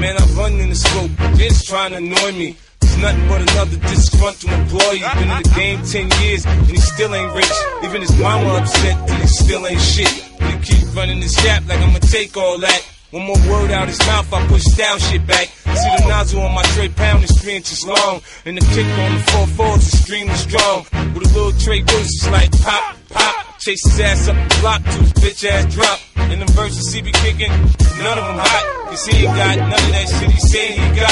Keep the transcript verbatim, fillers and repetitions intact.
man, I run in the scope. They're just trying to annoy me. He's nothing but another disgruntled employee. Been in the game ten years, and he still ain't rich. Even his mama upset that he still ain't shit. But he keep running this yap like I'ma take all that. One more word out his mouth, I push down shit back. See the nozzle on my tray pound is three inches long. And the kick on the four fours is extremely strong. With a little tray goes just like pop, pop. Chase his ass up the block till his bitch ass drop. And them verses he be kicking, none of them hot. Cause he ain't got none of that shit he say he got.